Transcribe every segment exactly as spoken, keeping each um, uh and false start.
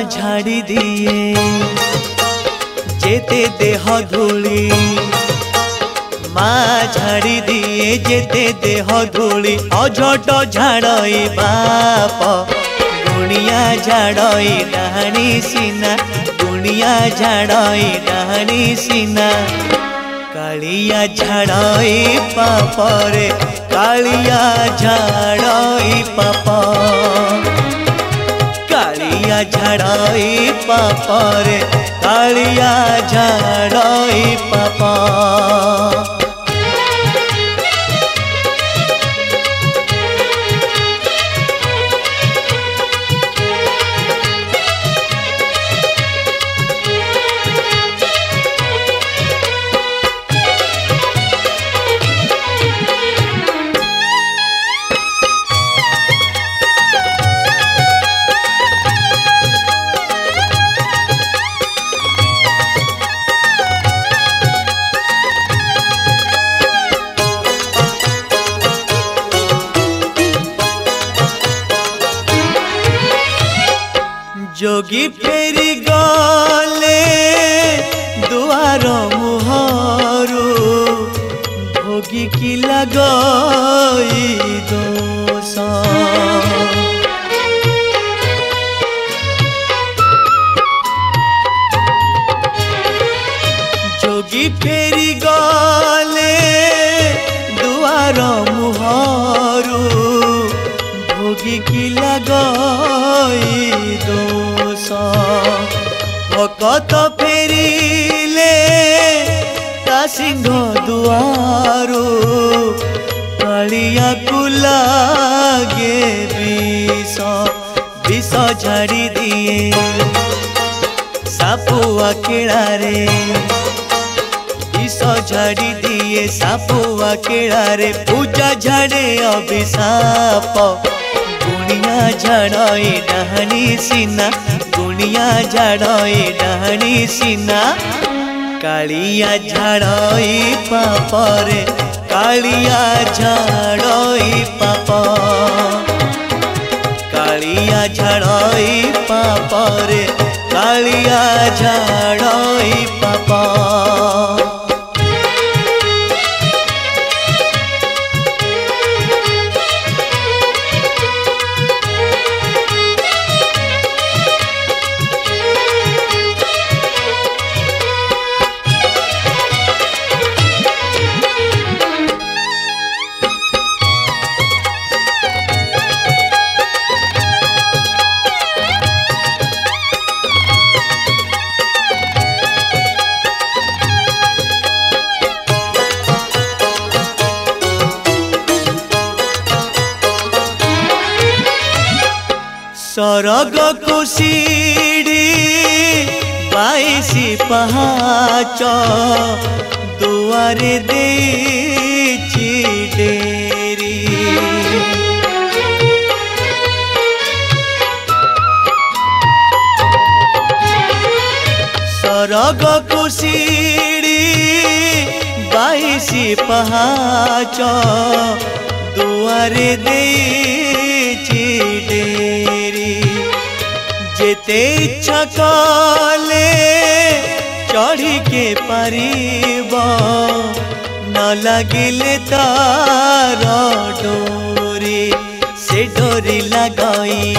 झाड़ी दिए जेते देह धूली माँ झाड़ी दिए जेते देह धूली अझट झाड़ई बाप गुणिया झाड़ई डाणी सीना गुणिया झाड़ई डाणी सीना कालिया झाड़ई पाप रे कालिया झाड़ई पाप कालिया झाड़ई पाप रे कालिया झाड़ई पाप। जोगी फेरी गले दुआर मुहरु भोगी की लगई दोष जोगी फेरी गले दुआर मुहरु भोगी की लगई दोष भकत फेरिले ता सिंह दुआरो कालिया को लागे विष विष झाड़ी दिए सापुआ केड़ारे विष झाड़ी दिए सापुआ केड़ारे पूजा झाड़े अभिशाप गुणिया झाड़ई डाणी सीना गुणिया झाड़ई डाणी सीना कालिया झाड़ई पाप रे कालिया झाड़ई पाप कालिया झाड़ई पाप रे कालिया झाड़ई पाप। सरग को सीढ़ी बाईसी पहाच दुआरे देछि डेरी सरग को सीढ़ी बाईसी पहाच दुआरे देछि डेरी जेते इच्छा कले चढ़ी के पारिब न लगिले तार डोरी से डोरी लगई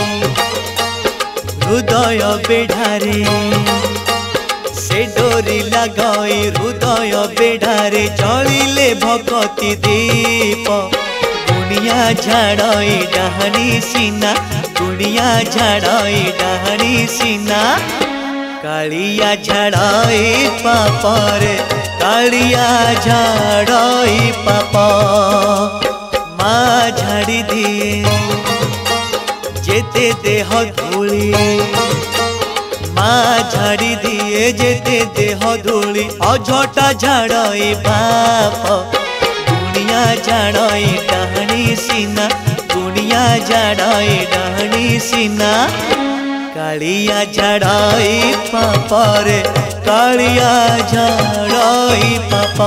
हृदय बेढ़ारे से डोरी लगई हृदय बेढ़ारे जलिले भगति दीप गुणिया झाड़ई डाणी सीना गुणिया झाड़ई डाणी सीना कालिया झाड़ई पाप रे कालिया झाड़ई पाप माँ झाड़ी दिए जेते देह धूली माँ झाड़ी दिए जेते देह धूली अझटा झाड़ई बाप गुणिया झाड़ई डाणी सीना गुणिया झाड़ई डाणी सीना कालिया झाड़ई पाप रे कालिया झाड़ई पाप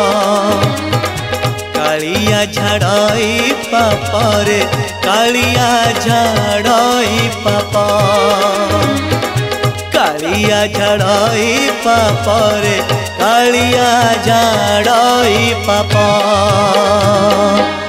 कालिया झाड़ई पाप रे कालिया झाड़ई पाप। कालिया झाड़ई पाप रे कालिया झाड़ई पाप।